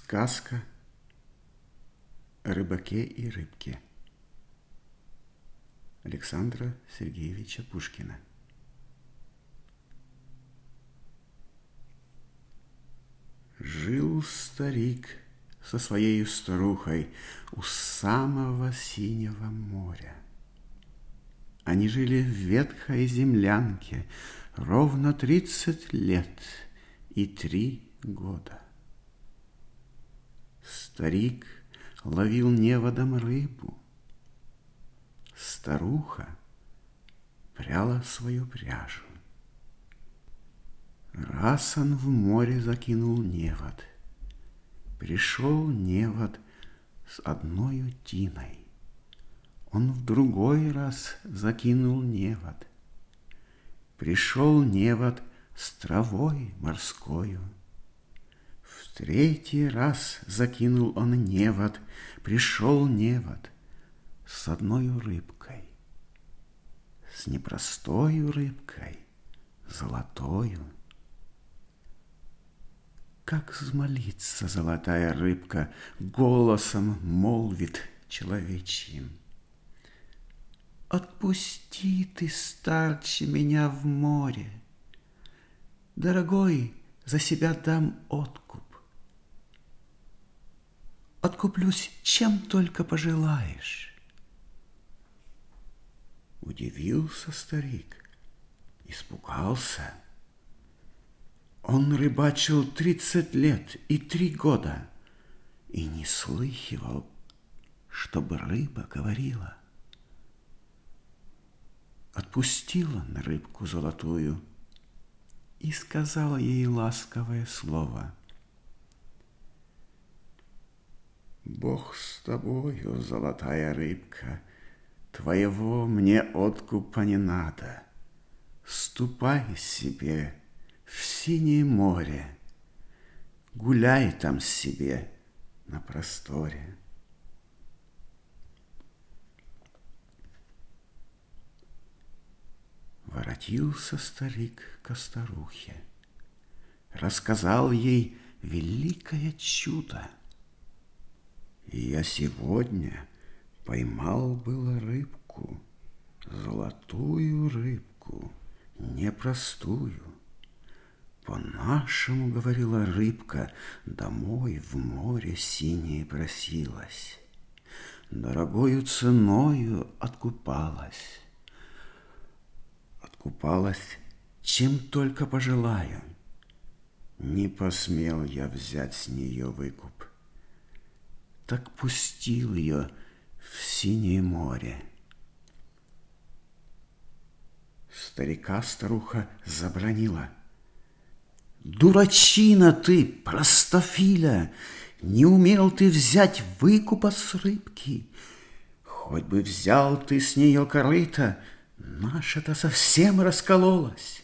Сказка о рыбаке и рыбке Александра Сергеевича Пушкина. Жил старик со своей старухой у самого синего моря. Они жили в ветхой землянке ровно 30 лет и 3 года. Старик ловил неводом рыбу. Старуха пряла свою пряжу. Раз он в море закинул невод. Пришел невод с одной утиной. Он в другой раз закинул невод. Пришел невод с травой морскою. В третий раз закинул он невод. Пришел невод с одной рыбкой. С непростою рыбкой, золотою. Как взмолится золотая рыбка, голосом молвит человечьим: «Отпусти ты, старче, меня в море. Дорогой, за себя дам откуп. Откуплюсь, чем только пожелаешь». Удивился старик, испугался. Он рыбачил 30 лет и 3 года и не слыхивал, чтобы рыба говорила. Отпустил он рыбку золотую и сказал ей ласковое слово: «Бог с тобою, золотая рыбка, твоего мне откупа не надо. Ступай себе в синее море, гуляй там себе на просторе». Воротился старик ко старухе, рассказал ей великое чудо. «Я сегодня поймал было рыбку, золотую рыбку, непростую. По-нашему, — говорила рыбка, — домой в море синее просилась. Дорогою ценою откупалась. Откупалась, чем только пожелаю. Не посмел я взять с нее выкуп. Так пустил ее в синее море». Старика старуха забранила: «Дурачина ты, простофиля! Не умел ты взять выкупа с рыбки. Хоть бы взял ты с нее корыто, наша-то совсем раскололась».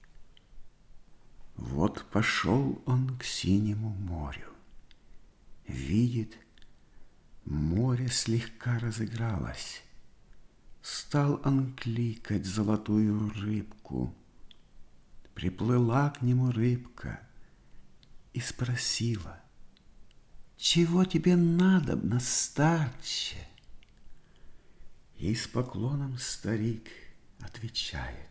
Вот пошел он к синему морю. Видит, море слегка разыгралось. Стал он кликать золотую рыбку. Приплыла к нему рыбка и спросила: «Чего тебе надобно, старче?» И с поклоном старик отвечает: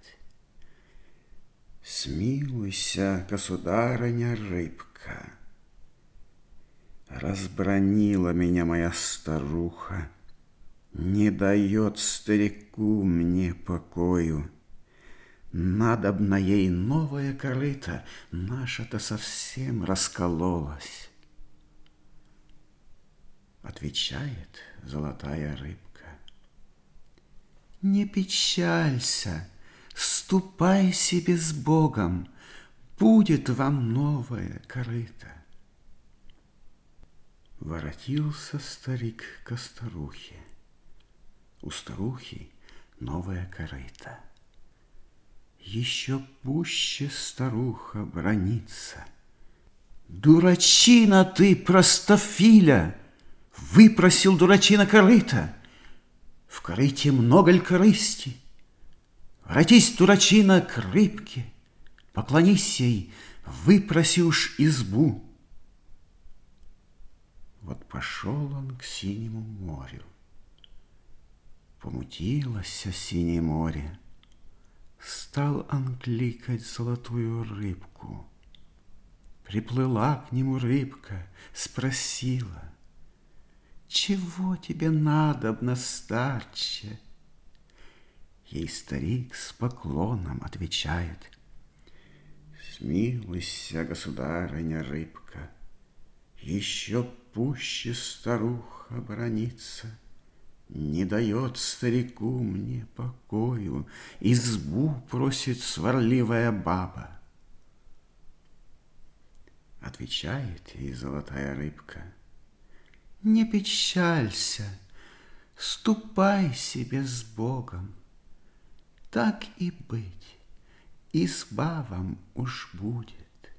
«Смилуйся, государыня рыбка. Разбранила меня моя старуха, не дает старику мне покою. Надобно ей новое корыто, наша-то совсем раскололась». Отвечает золотая рыбка: «Не печалься, ступай себе с Богом, будет вам новое корыто». Воротился старик ко старухе. У старухи новое корыто. Еще пуще старуха бранится: «Дурачина ты, простофиля! Выпросил, дурачина, корыто! В корыте много ль корысти? Воротись, дурачина, к рыбке, поклонись ей, выпроси уж избу». Пошел он к синему морю. Помутилось синее море. Стал он кликать золотую рыбку. Приплыла к нему рыбка, спросила: «Чего тебе надобно, старче?» Ей старик с поклоном отвечает: «Смилуйся, государыня рыбка, еще пуще старуха бранится, не дает старику мне покою, избу просит сварливая баба». Отвечает ей золотая рыбка: «Не печалься, ступай себе с Богом. Так и быть, изба вам уж будет».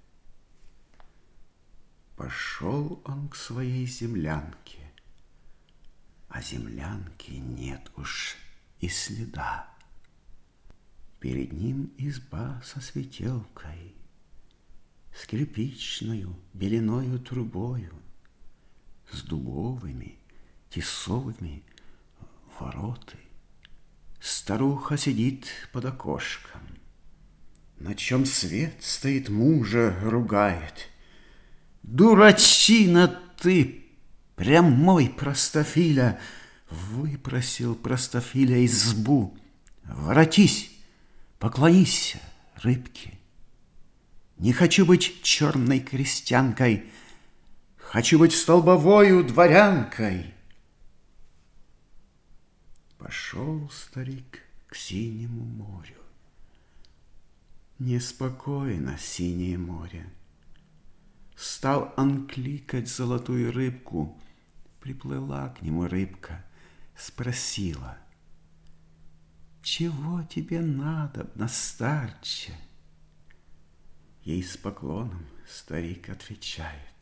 Пошел он к своей землянке, а землянки нет уж и следа. Перед ним изба со светелкой, с кирпичною беленою трубою, с дубовыми тесовыми вороты. Старуха сидит под окошком, на чем свет стоит, мужа ругает: «Дурачина ты, прямой простофиля!» Выпросил простофиля избу. «Воротись, поклонись рыбке. Не хочу быть черной крестьянкой, хочу быть столбовою дворянкой». Пошел старик к синему морю. Неспокойно синее море. Стал он кликать золотую рыбку. Приплыла к нему рыбка, спросила: «Чего тебе надобно, старче?» Ей с поклоном старик отвечает: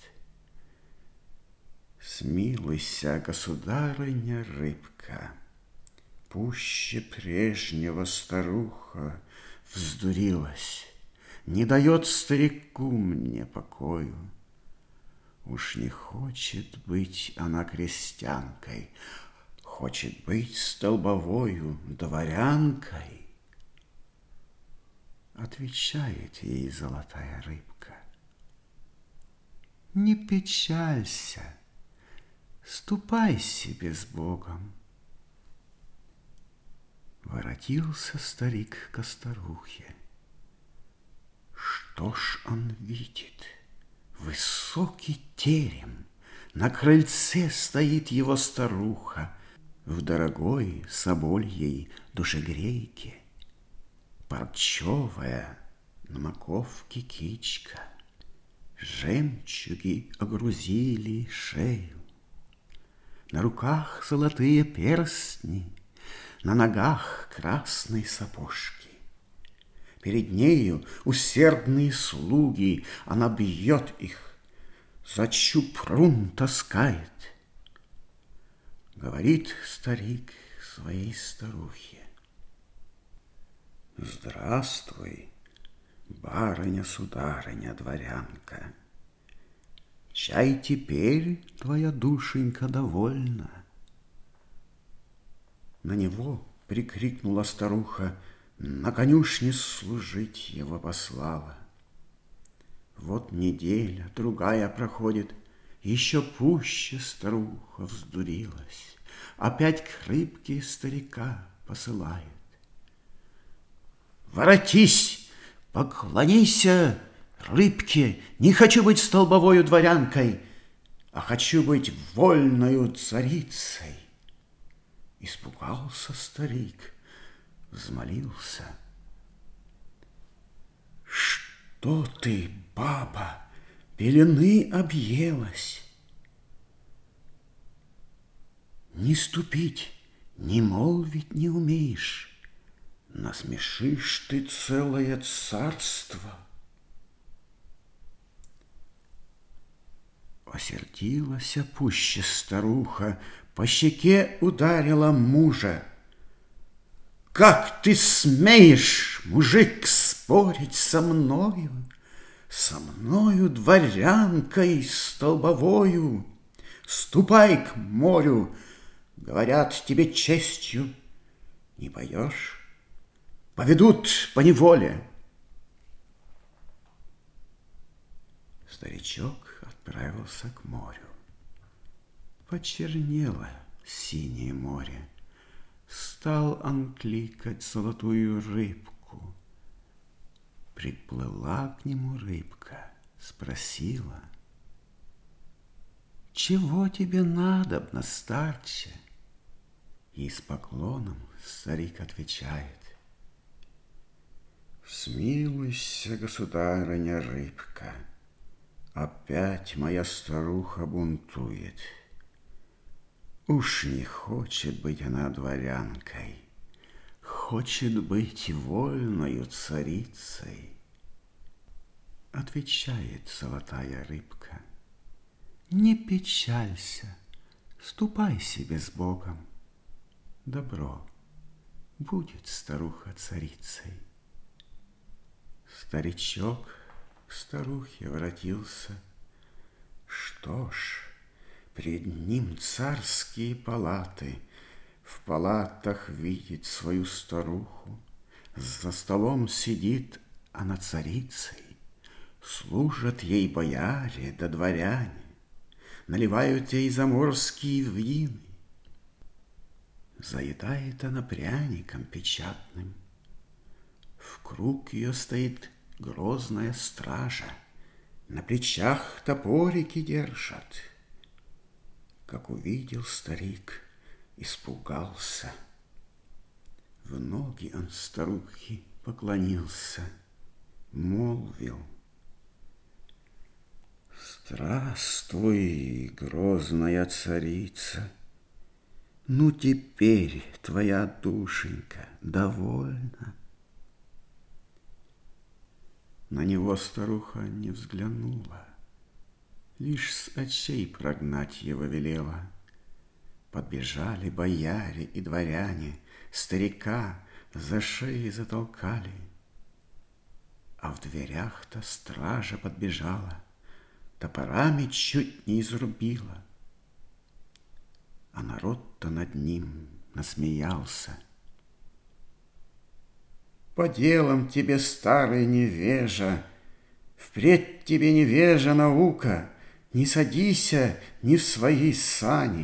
«Смилуйся, государыня рыбка, пуще прежнего старуха вздурилась, не дает старику мне покою. Уж не хочет быть она крестьянкой, хочет быть столбовою дворянкой». Отвечает ей золотая рыбка: «Не печалься, ступай себе с Богом». Воротился старик ко старухе. Что ж он видит? Высокий терем, на крыльце стоит его старуха в дорогой собольей душегрейке. Парчевая на маковке кичка, жемчуги огрузили шею. На руках золотые перстни, на ногах красные сапожки. Перед нею усердные слуги, она бьет их, за чупрун таскает. Говорит старик своей старухе: «Здравствуй, барыня-сударыня, дворянка. Чай теперь твоя душенька довольна?» На него прикрикнула старуха, на конюшне служить его послала. Вот неделя, другая проходит, еще пуще старуха вздурилась, опять к рыбке старика посылает: «Воротись, поклонися рыбке, не хочу быть столбовою дворянкой, а хочу быть вольною царицей». Испугался старик, взмолился: «Что ты, баба, пелены объелась? Не ступить, не молвить не умеешь, насмешишь ты целое царство». Осердилась пуще старуха, по щеке ударила мужа: «Как ты смеешь, мужик, спорить со мною дворянкой столбовою? Ступай к морю, говорят тебе честью. Не поешь, поведут по неволе. Старичок отправился к морю. Почернело синее море. Стал он кликать золотую рыбку. Приплыла к нему рыбка, спросила: «Чего тебе надобно, старче?» И с поклоном старик отвечает: «Смилуйся, государыня рыбка, опять моя старуха бунтует. Уж не хочет быть она дворянкой, хочет быть вольною царицей». Отвечает золотая рыбка: «Не печалься, ступай себе с Богом. Добро, будет старуха царицей». Старичок к старухе воротился. Что ж, пред ним царские палаты. В палатах видит свою старуху. За столом сидит она царицей. Служат ей бояре да дворяне. Наливают ей заморские вины. Заедает она пряником печатным. В круг ее стоит грозная стража. На плечах топорики держат. Как увидел старик, испугался. В ноги он старухе поклонился, молвил: «Здравствуй, грозная царица! Ну, теперь твоя душенька довольна». На него старуха не взглянула, лишь с очей прогнать его велела. Подбежали бояре и дворяне, старика за шеи затолкали. А в дверях-то стража подбежала, топорами чуть не изрубила. А народ-то над ним насмеялся. «По делам тебе, старый невежа, впредь тебе, невежа, наука, не садися ни в свои сани».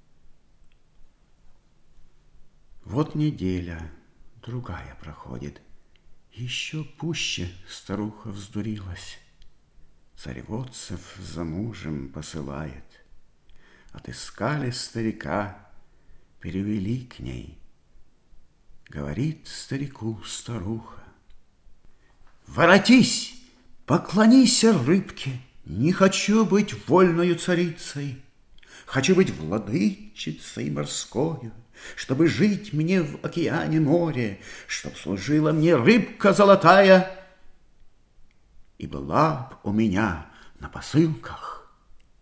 Вот неделя, другая проходит. Еще пуще старуха вздурилась. Цареводцев за мужем посылает. Отыскали старика, перевели к ней. Говорит старику старуха: «Воротись, поклонися рыбке, не хочу быть вольною царицей. Хочу быть владычицей морскою, чтобы жить мне в океане море, чтоб служила мне рыбка золотая и была б у меня на посылках».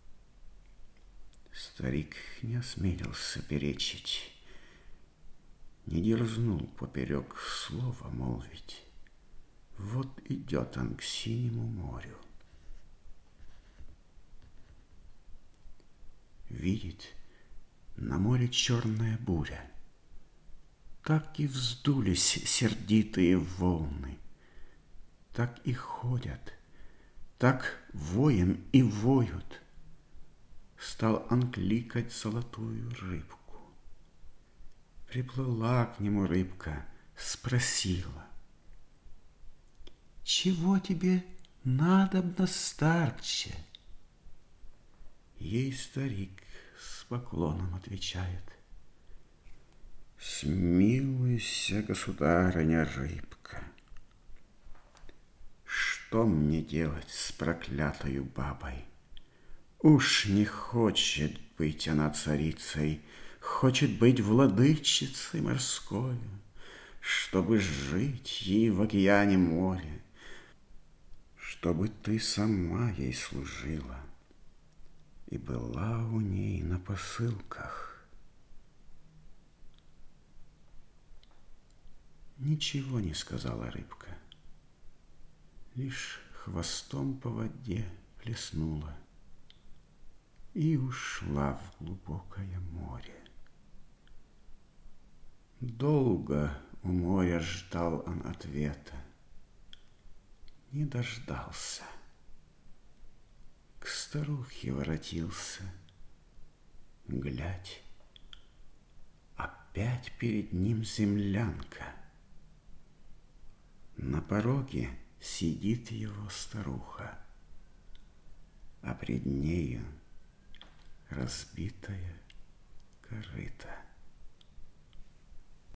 Старик не осмелился перечить, не дерзнул поперек слова молвить. Вот идет он к синему морю. Видит, на море черная буря. Так и вздулись сердитые волны, так и ходят, так воем и воют. Стал он кликать золотую рыбку. Приплыла к нему рыбка, спросила: «Чего тебе надобно, старче?» Ей старик с поклоном отвечает: «Смилуйся, государыня рыбка, что мне делать с проклятою бабой? Уж не хочет быть она царицей, хочет быть владычицей морской, чтобы жить ей в океане море, чтобы ты сама ей служила и была у ней на посылках». Ничего не сказала рыбка, лишь хвостом по воде плеснула и ушла в глубокое море. Долго у моря ждал он ответа, не дождался. К старухе воротился, глядь, опять перед ним землянка. На пороге сидит его старуха, а пред нею разбитая корыто.